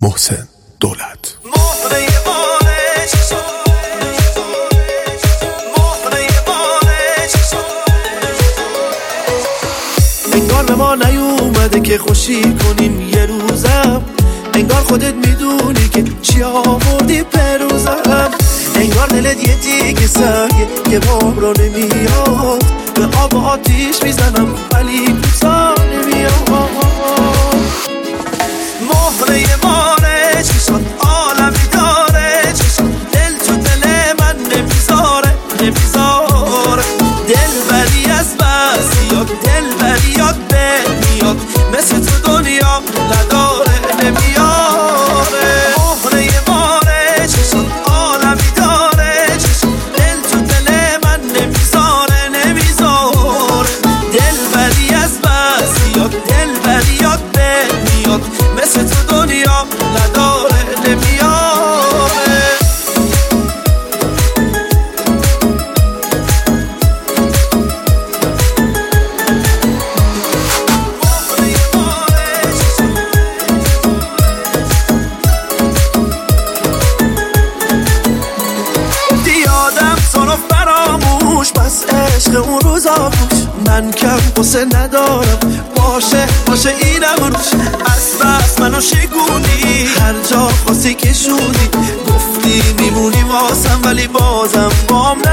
محسن دولت. انگار به ما نیومده که خوشی کنیم یه روزم، انگار خودت میدونی که چی آوردی پروزم، انگار دلت یه دیگه سنگه که بابرا نمیاد، به آب و آتیش میزنم ولی کوتا نمیاد. مهره ماره چشان عالمی داره، چشان دل تو دل من نمیذاره دل بری از بس یاد، دل بری یاد میاد، مثل تو دنیا نداره نمیاره. مهره ماره چشان عالمی داره، چشان دل تو دل من نمیذاره دل بری از بس یاد، دل بری یاد میاد، مثل تو دنیا نداره نمیاره. دیادم صرف فراموش، بس عشق اون روزا خوش، من کم قصه ندارم، باشه اینم روش، بس منو شگونی، هر جا خواستی که شودی، گفتی میمونی واسم ولی بازم بام